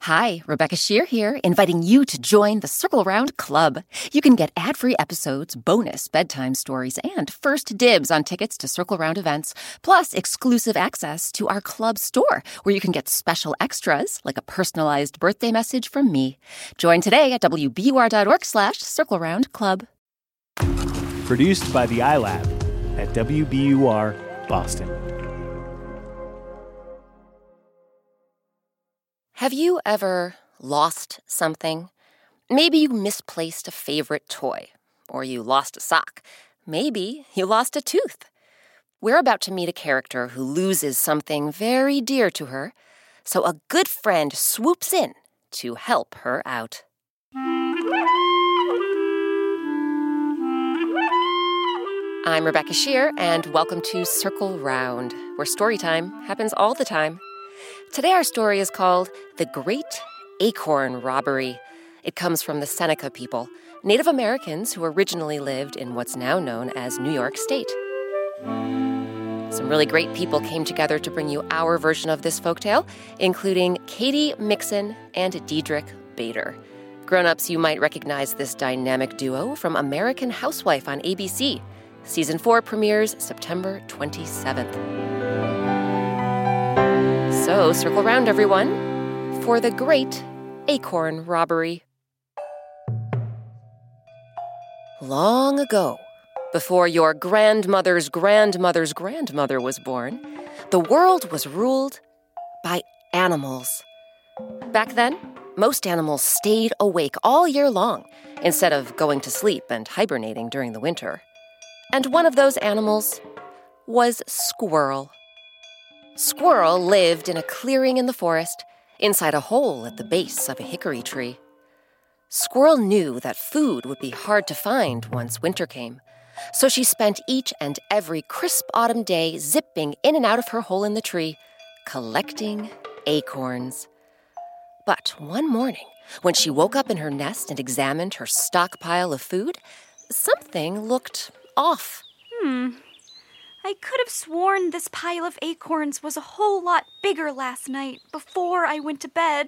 Hi, Rebecca Shear here, inviting you to join the Circle Round Club. You can get ad-free episodes, bonus bedtime stories, and first dibs on tickets to Circle Round events, plus exclusive access to our club store, where you can get special extras, like a personalized birthday message from me. Join today at wbur.org/Circle Round Club. Produced by the iLab at WBUR Boston. Have you ever lost something? Maybe you misplaced a favorite toy, or you lost a sock. Maybe you lost a tooth. We're about to meet a character who loses something very dear to her, so a good friend swoops in to help her out. I'm Rebecca Shear, and welcome to Circle Round, where story time happens all the time. Today our story is called The Great Acorn Robbery. It comes from the Seneca people, Native Americans who originally lived in what's now known as New York State. Some really great people came together to bring you our version of this folktale, including Katie Mixon and Diedrich Bader. Grown-ups, you might recognize this dynamic duo from American Housewife on ABC. Season 4 premieres September 27th. So, circle round, everyone, for the Great Acorn Robbery. Long ago, before your grandmother's grandmother's grandmother was born, the world was ruled by animals. Back then, most animals stayed awake all year long instead of going to sleep and hibernating during the winter. And one of those animals was Squirrel. Squirrel lived in a clearing in the forest, inside a hole at the base of a hickory tree. Squirrel knew that food would be hard to find once winter came, so she spent each and every crisp autumn day zipping in and out of her hole in the tree, collecting acorns. But one morning, when she woke up in her nest and examined her stockpile of food, something looked off. I could have sworn this pile of acorns was a whole lot bigger last night before I went to bed.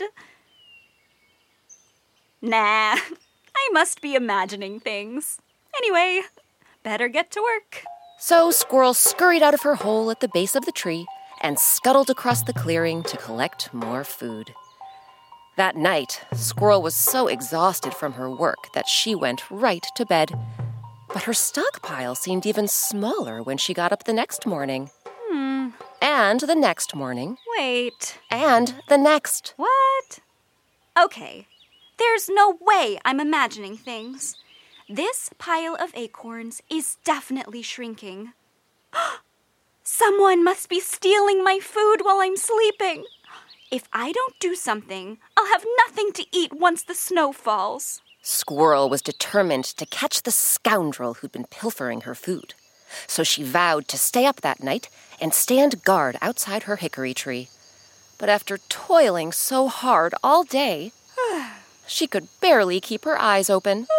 Nah, I must be imagining things. Anyway, better get to work. So Squirrel scurried out of her hole at the base of the tree and scuttled across the clearing to collect more food. That night, Squirrel was so exhausted from her work that she went right to bed. But her stockpile seemed even smaller when she got up the next morning. And the next morning. Wait. And the next. What? Okay, there's no way I'm imagining things. This pile of acorns is definitely shrinking. Someone must be stealing my food while I'm sleeping. If I don't do something, I'll have nothing to eat once the snow falls. Squirrel was determined to catch the scoundrel who'd been pilfering her food. So she vowed to stay up that night and stand guard outside her hickory tree. But after toiling so hard all day, she could barely keep her eyes open.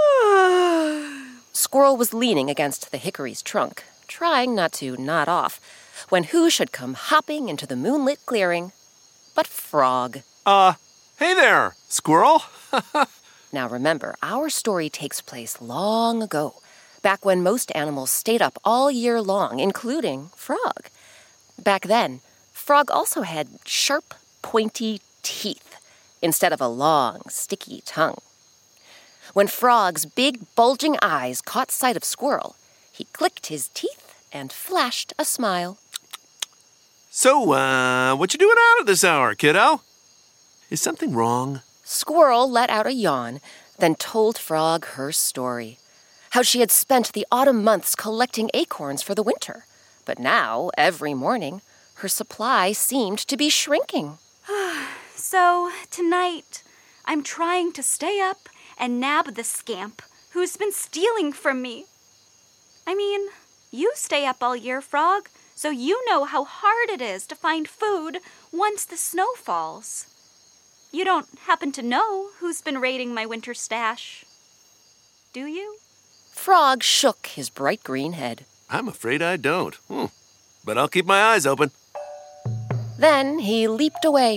Squirrel was leaning against the hickory's trunk, trying not to nod off, when who should come hopping into the moonlit clearing but Frog. Hey there, Squirrel. Now remember, our story takes place long ago, back when most animals stayed up all year long, including Frog. Back then, Frog also had sharp, pointy teeth instead of a long, sticky tongue. When Frog's big, bulging eyes caught sight of Squirrel, he clicked his teeth and flashed a smile. So, what you doing out at this hour, kiddo? Is something wrong? Squirrel let out a yawn, then told Frog her story. How she had spent the autumn months collecting acorns for the winter. But now, every morning, her supply seemed to be shrinking. So, tonight, I'm trying to stay up and nab the scamp who's been stealing from me. I mean, you stay up all year, Frog, so you know how hard it is to find food once the snow falls. You don't happen to know who's been raiding my winter stash, do you? Frog shook his bright green head. I'm afraid I don't. But I'll keep my eyes open. Then he leaped away,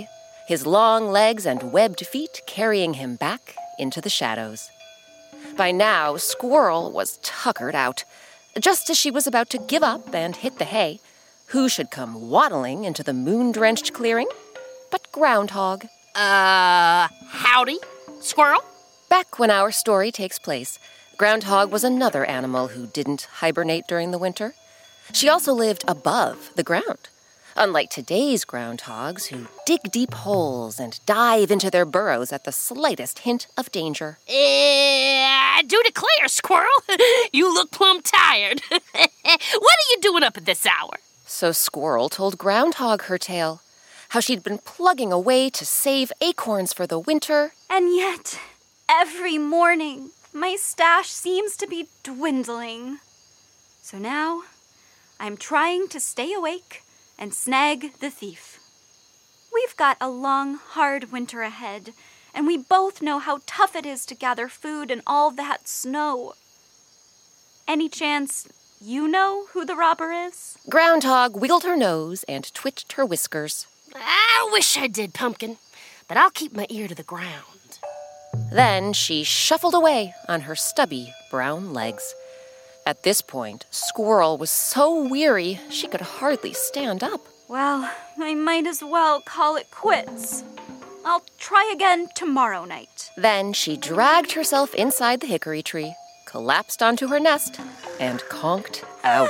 his long legs and webbed feet carrying him back into the shadows. By now, Squirrel was tuckered out. Just as she was about to give up and hit the hay, who should come waddling into the moon-drenched clearing but Groundhog. Howdy, Squirrel? Back when our story takes place, Groundhog was another animal who didn't hibernate during the winter. She also lived above the ground, unlike today's groundhogs who dig deep holes and dive into their burrows at the slightest hint of danger. I do declare, Squirrel, you look plumb tired. What are you doing up at this hour? So Squirrel told Groundhog her tale, how she'd been plugging away to save acorns for the winter. And yet, every morning, my stash seems to be dwindling. So now, I'm trying to stay awake and snag the thief. We've got a long, hard winter ahead, and we both know how tough it is to gather food in all that snow. Any chance you know who the robber is? Groundhog wiggled her nose and twitched her whiskers. I wish I did, Pumpkin, but I'll keep my ear to the ground. Then she shuffled away on her stubby brown legs. At this point, Squirrel was so weary she could hardly stand up. Well, I might as well call it quits. I'll try again tomorrow night. Then she dragged herself inside the hickory tree, collapsed onto her nest, and conked out.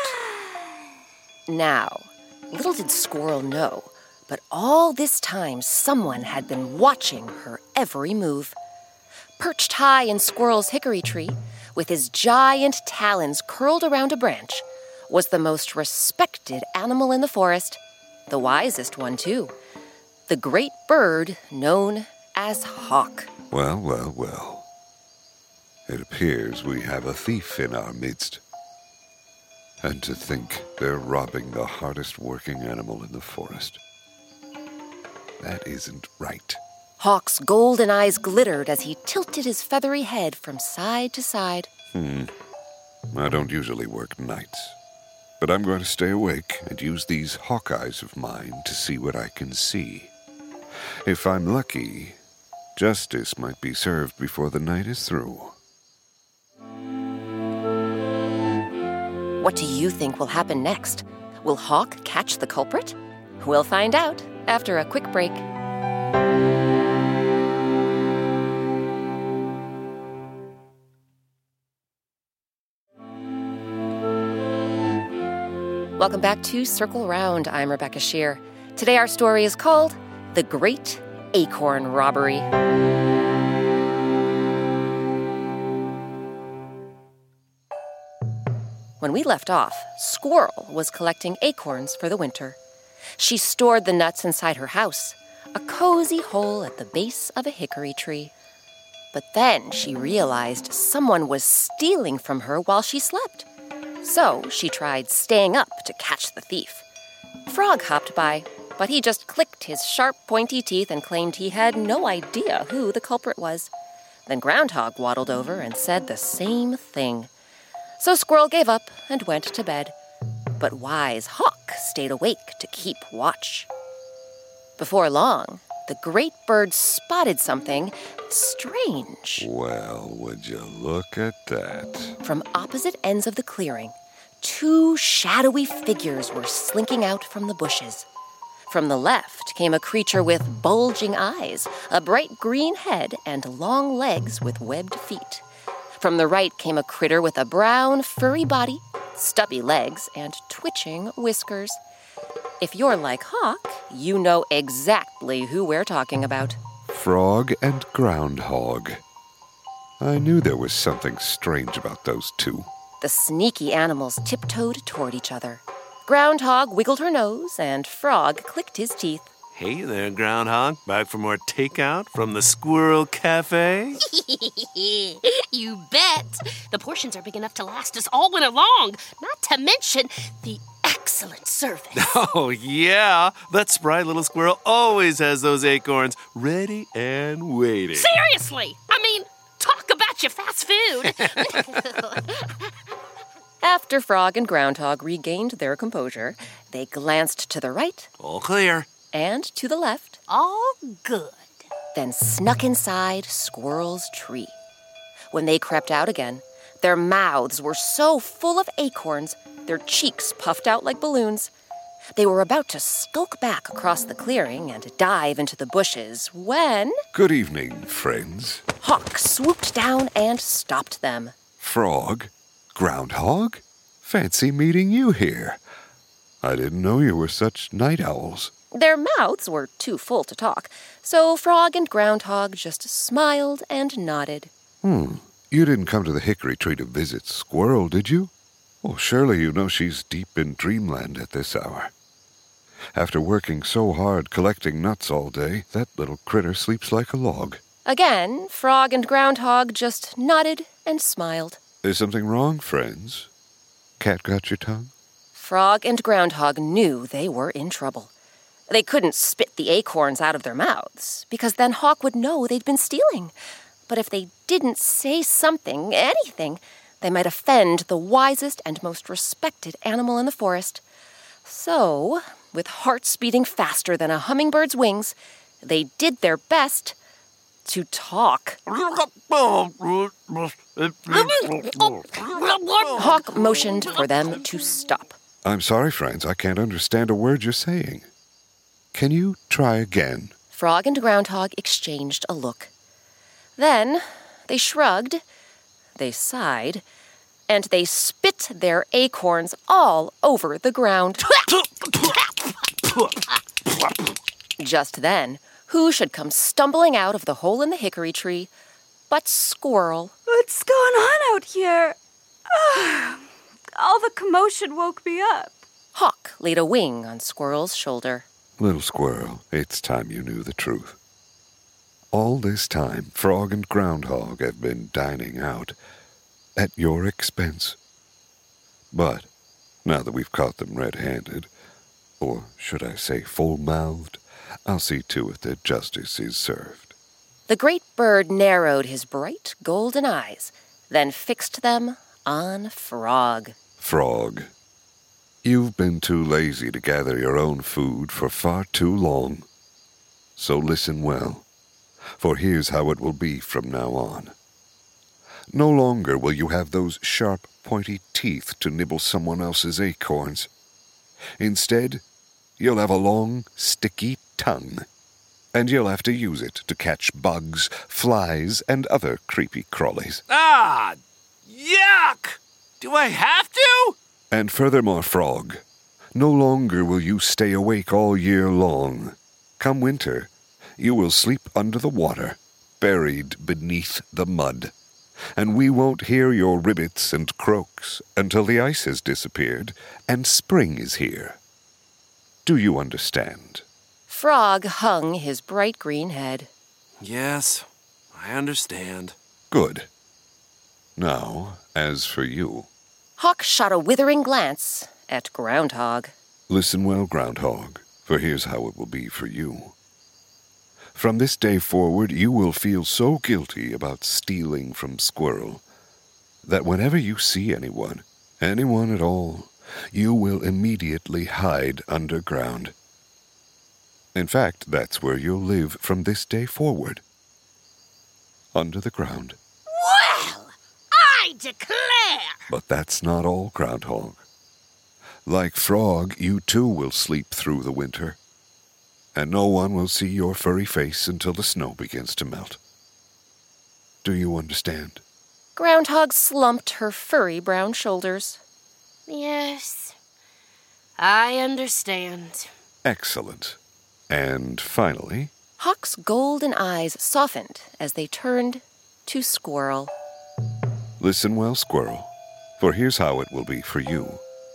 Now, little did Squirrel know, but all this time someone had been watching her every move. Perched high in Squirrel's hickory tree, with his giant talons curled around a branch, was the most respected animal in the forest, the wisest one, too, the great bird known as Hawk. Well. It appears we have a thief in our midst. And to think they're robbing the hardest working animal in the forest. That isn't right. Hawk's golden eyes glittered as he tilted his feathery head from side to side. I don't usually work nights, but I'm going to stay awake and use these hawk eyes of mine to see what I can see. If I'm lucky, justice might be served before the night is through. What do you think will happen next? Will Hawk catch the culprit? We'll find out after a quick break. Welcome back to Circle Round. I'm Rebecca Shear. Today our story is called The Great Acorn Robbery. When we left off, Squirrel was collecting acorns for the winter. She stored the nuts inside her house, a cozy hole at the base of a hickory tree. But then she realized someone was stealing from her while she slept. So she tried staying up to catch the thief. Frog hopped by, but he just clicked his sharp, pointy teeth and claimed he had no idea who the culprit was. Then Groundhog waddled over and said the same thing. So Squirrel gave up and went to bed. But wise Hawk stayed awake to keep watch. Before long, the great bird spotted something strange. Well, would you look at that? From opposite ends of the clearing, two shadowy figures were slinking out from the bushes. From the left came a creature with bulging eyes, a bright green head, and long legs with webbed feet. From the right came a critter with a brown, furry body, stubby legs, and twitching whiskers. If you're like Hawk, you know exactly who we're talking about. Frog and Groundhog. I knew there was something strange about those two. The sneaky animals tiptoed toward each other. Groundhog wiggled her nose, and Frog clicked his teeth. Hey there, Groundhog. Back for more takeout from the Squirrel Cafe? You bet. The portions are big enough to last us all winter long, not to mention the excellent service. Oh, yeah. That spry little squirrel always has those acorns ready and waiting. Seriously! I mean, talk about your fast food. After Frog and Groundhog regained their composure, they glanced to the right All clear. and to the left. all good. then snuck inside Squirrel's tree. When they crept out again, their mouths were so full of acorns, their cheeks puffed out like balloons. They were about to skulk back across the clearing and dive into the bushes when... Good evening, friends. Hawk swooped down and stopped them. Frog? Groundhog? Fancy meeting you here. I didn't know you were such night owls. Their mouths were too full to talk, so Frog and Groundhog just smiled and nodded. You didn't come to the hickory tree to visit Squirrel, did you? Oh, surely you know she's deep in dreamland at this hour. After working so hard collecting nuts all day, that little critter sleeps like a log. Again, Frog and Groundhog just nodded and smiled. Is something wrong, friends? Cat got your tongue? Frog and Groundhog knew they were in trouble. They couldn't spit the acorns out of their mouths, because then Hawk would know they'd been stealing. But if they didn't say something, anything, they might offend the wisest and most respected animal in the forest. So, with hearts beating faster than a hummingbird's wings, they did their best to talk. Hawk motioned for them to stop. I'm sorry, friends, I can't understand a word you're saying. Can you try again? Frog and Groundhog exchanged a look. Then they shrugged, they sighed, and they spit their acorns all over the ground. Just then, who should come stumbling out of the hole in the hickory tree but Squirrel? What's going on out here? All the commotion woke me up. Hawk laid a wing on Squirrel's shoulder. Little Squirrel, it's time you knew the truth. All this time, Frog and Groundhog have been dining out at your expense. But now that we've caught them red-handed, or should I say full-mouthed, I'll see to it that justice is served. The great bird narrowed his bright golden eyes, then fixed them on Frog. Frog, you've been too lazy to gather your own food for far too long. So listen well, for here's how it will be from now on. No longer will you have those sharp, pointy teeth to nibble someone else's acorns. Instead, you'll have a long, sticky tongue, and you'll have to use it to catch bugs, flies, and other creepy crawlies. Ah! Yuck! Do I have to? And furthermore, Frog, no longer will you stay awake all year long. Come winter, you will sleep under the water, buried beneath the mud. And we won't hear your ribbits and croaks until the ice has disappeared and spring is here. Do you understand? Frog hung his bright green head. Yes, I understand. Good. Now, as for you. Hawk shot a withering glance at Groundhog. Listen well, Groundhog, for here's how it will be for you. From this day forward, you will feel so guilty about stealing from Squirrel that whenever you see anyone at all, you will immediately hide underground. In fact, that's where you'll live from this day forward. Under the ground. Well, I declare! But that's not all, Groundhog. Like Frog, you too will sleep through the winter. And no one will see your furry face until the snow begins to melt. Do you understand? Groundhog slumped her furry brown shoulders. Yes, I understand. Excellent. And finally... Hawk's golden eyes softened as they turned to Squirrel. Listen well, Squirrel, for here's how it will be for you.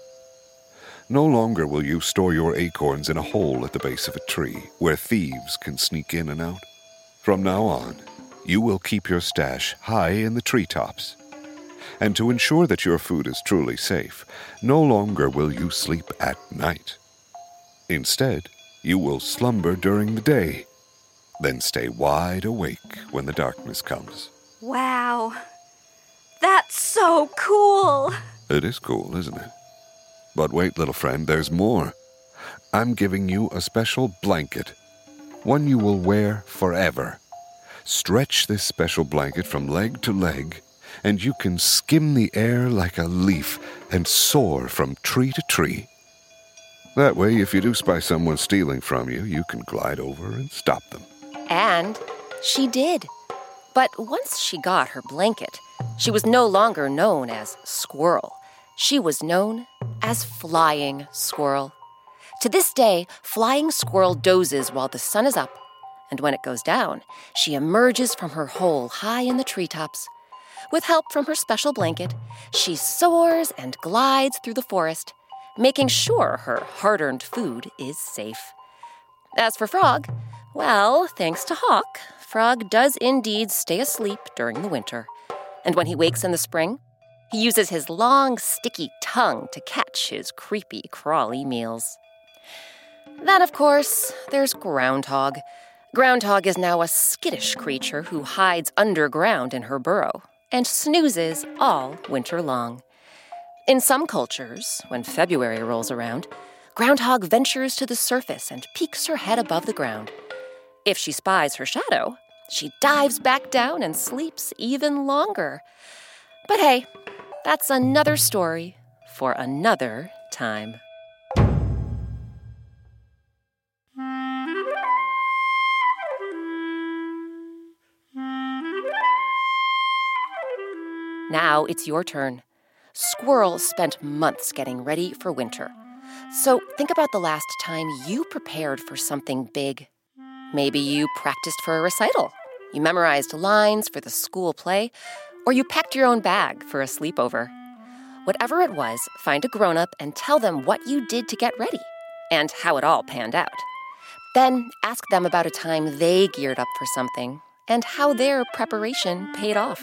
No longer will you store your acorns in a hole at the base of a tree where thieves can sneak in and out. From now on, you will keep your stash high in the treetops. And to ensure that your food is truly safe, no longer will you sleep at night. Instead, you will slumber during the day, then stay wide awake when the darkness comes. Wow. That's so cool. It is cool, isn't it? But wait, little friend, there's more. I'm giving you a special blanket. one you will wear forever. Stretch this special blanket from leg to leg, and you can skim the air like a leaf and soar from tree to tree. That way, if you do spy someone stealing from you, you can glide over and stop them. And she did. But once she got her blanket, she was no longer known as Squirrel. She was known as Flying Squirrel. To this day, Flying Squirrel dozes while the sun is up, and when it goes down, she emerges from her hole high in the treetops. With help from her special blanket, she soars and glides through the forest, making sure her hard-earned food is safe. As for Frog, well, thanks to Hawk, Frog does indeed stay asleep during the winter. And when he wakes in the spring, he uses his long, sticky tongue to catch his creepy, crawly meals. Then, of course, there's Groundhog. Groundhog is now a skittish creature who hides underground in her burrow and snoozes all winter long. In some cultures, when February rolls around, Groundhog ventures to the surface and peeks her head above the ground. If she spies her shadow, she dives back down and sleeps even longer. But hey, that's another story for another time. Now it's your turn. Squirrel spent months getting ready for winter. So think about the last time you prepared for something big. Maybe you practiced for a recital, you memorized lines for the school play, or you packed your own bag for a sleepover. Whatever it was, find a grown-up and tell them what you did to get ready and how it all panned out. Then ask them about a time they geared up for something and how their preparation paid off.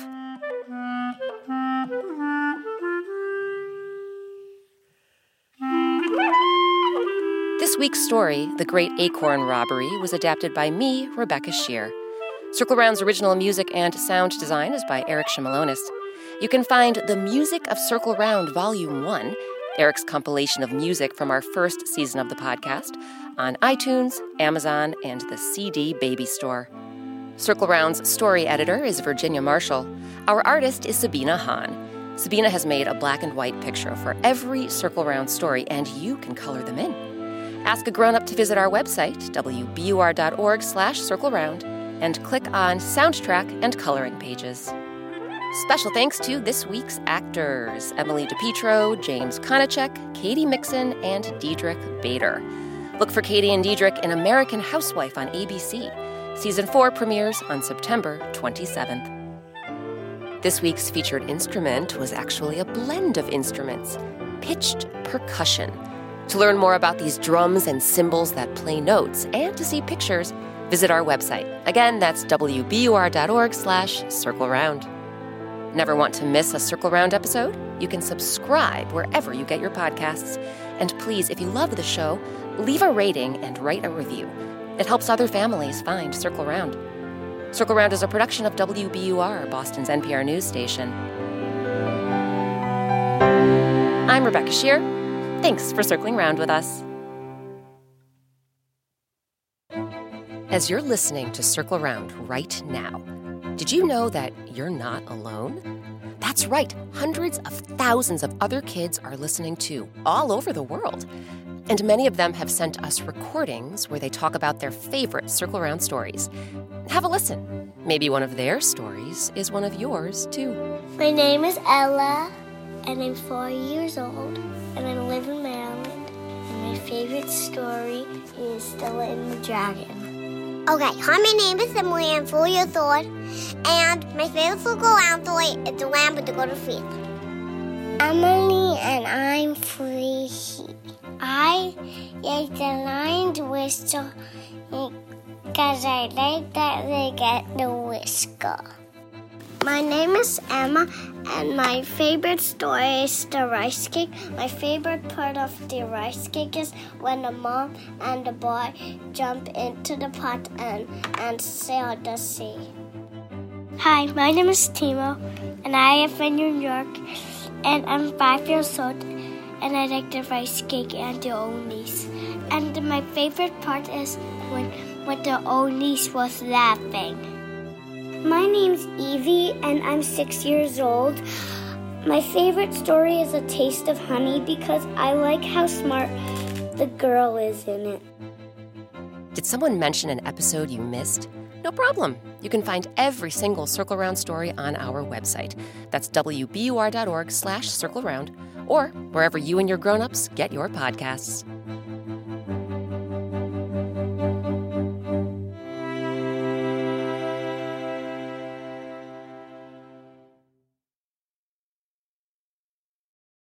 This week's story, The Great Acorn Robbery, was adapted by me, Rebecca Shear. Circle Round's original music and sound design is by Eric Shimalonis. You can find The Music of Circle Round Volume 1, Eric's compilation of music from our first season of the podcast, on iTunes, Amazon, and the CD Baby Store. Circle Round's story editor is Virginia Marshall. Our artist is Sabina Hahn. Sabina has made a black and white picture for every Circle Round story, and you can color them in. Ask a grown-up to visit our website, wbur.org/circleround, and click on Soundtrack and Coloring pages. Special thanks to this week's actors, Emily DiPietro, James Konachek, Katie Mixon, and Diedrich Bader. Look for Katie and Diedrich in American Housewife on ABC. Season 4 premieres on September 27th. This week's featured instrument was actually a blend of instruments, pitched percussion. To learn more about these drums and cymbals that play notes and to see pictures, visit our website. Again, that's wbur.org/circleround. Never want to miss a Circle Round episode? You can subscribe wherever you get your podcasts. And please, if you love the show, leave a rating and write a review. It helps other families find Circle Round. Circle Round is a production of WBUR, Boston's NPR news station. I'm Rebecca Shear. Thanks for circling round with us. As you're listening to Circle Round right now, did you know that you're not alone? That's right, hundreds of thousands of other kids are listening too, all over the world. And many of them have sent us recordings where they talk about their favorite Circle Round stories. Have a listen. Maybe one of their stories is one of yours too. My name is Ella, and I'm 4 years old, and I live in Maryland. And my favorite story is Stella and the Dragon. Okay, hi, my name is Emily. I'm 4 years old, and my favorite Circle Round story is The Lamb with the Golden Fleece. Emily and I'm 3. I like the lion's whistle because I like that they get the whisker. My name is Emma, and my favorite story is the rice cake. My favorite part of the rice cake is when the mom and the boy jump into the pot and sail the sea. Hi, my name is Timo, and I live in New York, and I'm 5 years old, and I like the rice cake and the oldies. And my favorite part is when but the old niece was laughing. My name's Evie, and I'm 6 years old. My favorite story is A Taste of Honey because I like how smart the girl is in it. Did someone mention an episode you missed? No problem. You can find every single Circle Round story on our website. That's wbur.org/circleround, or wherever you and your grown-ups get your podcasts.